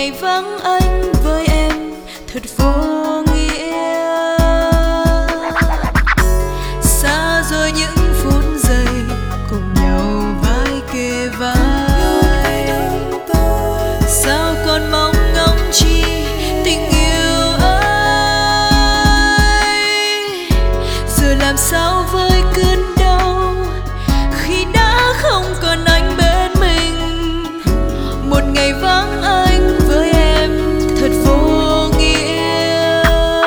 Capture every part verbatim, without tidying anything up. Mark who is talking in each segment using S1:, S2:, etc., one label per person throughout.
S1: ngày vắng anh với em thật vô nghĩa. Xa rồi những phút giây cùng nhau vai kề vai, sao còn mong ngóng chi tình yêu ấy. Giờ làm sao với cơn đau khi đã không còn anh bên mình. Một ngày vắng anh với em thật vô nghĩa.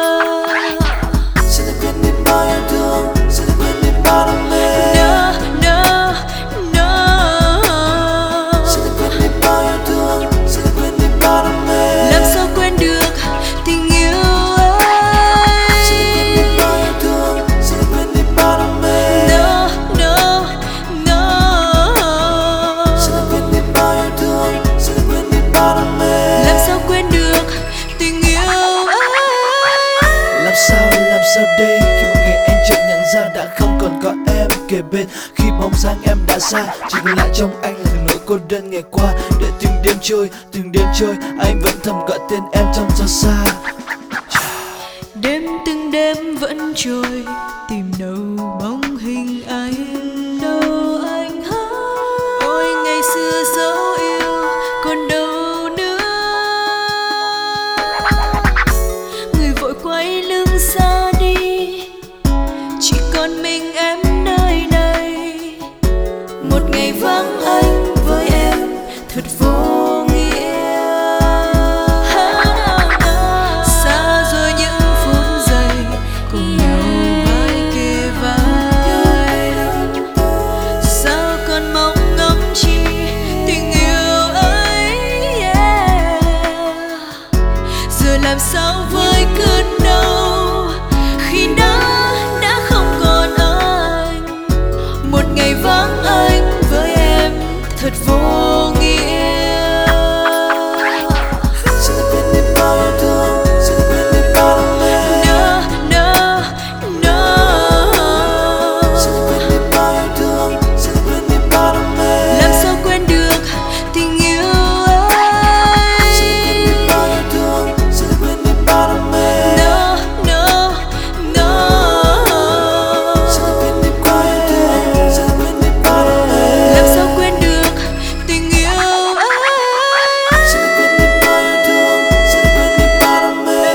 S2: Sẽ được quên đi bao yêu thương, sẽ được quên đi bao đam mê.
S1: No, no, no.
S2: Sẽ được quên đi bao yêu thương, sẽ được quên đi bao đam mê.
S1: Làm sao quên được tình yêu ấy.
S2: Sẽ được quên đi bao yêu thương, sẽ được quên đi bao đam mê.
S1: No, no, no.
S2: Sẽ được quên đi bao yêu thương, sẽ được quên đi bao đam mê.
S1: Làm sao quên được tình yêu ấy.
S2: Làm sao làm sao đây khi một ngày anh chợt nhận ra đã không còn có em kề bên. Khi bóng dáng em đã xa, chỉ còn lại trong anh là nỗi cô đơn ngày qua. Để từng đêm trôi, từng đêm trôi, anh vẫn thầm gọi tên em trong gió xa.
S1: Đêm từng đêm vẫn trôi, tìm đâu bóng hình anh, đâu anh hả? Ôi ngày xưa dấu yêu còn đâu nữa. Người vội quay lưng xa đi, chỉ còn mình em nơi này. Một ngày vắng anh với em thật vô nghĩa. Xa rồi những phút giây cùng nhau vai kề vai, sao còn mong ngóng chi tình yêu ấy. Yeah. Giờ làm sao với cơn đau khi đã đã không còn anh. Một ngày vắng anh với em thật vô nghĩa.
S2: Sẽ được quên đi bao yêu thương, sẽ được quên đi bao đam mê.
S1: No, no, no.
S2: Sẽ được quên đi bao yêu thương, sẽ được quên đi bao đam mê.
S1: Làm sao quên được tình yêu ấy.
S2: Sẽ được quên đi bao yêu thương, sẽ được quên đi bao đam mê.
S1: No, no, no.
S2: Sẽ được quên đi bao yêu thương, sẽ được quên đi bao đam mê.
S1: Làm sao quên được tình yêu ấy.
S2: Sẽ được quên đi bao yêu thương, sẽ được quên đi bao đam mê.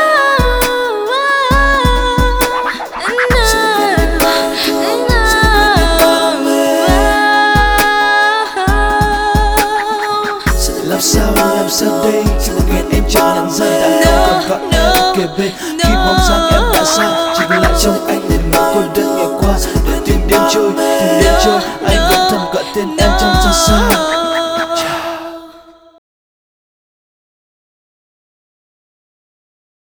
S2: Sẽ được quên đi bao yêu thương, sẽ được quên đi bao đam mê. Làm sao làm sao đây khi một ngày anh chợt nhận ra đã không còn có em kề bên. Khi bóng dáng em đã xa, chỉ còn lại trong anh là nỗi cô đơn ngày qua. Để từng đêm trôi, từng đêm trôi, anh vẫn thầm gọi tên em trong gió xa.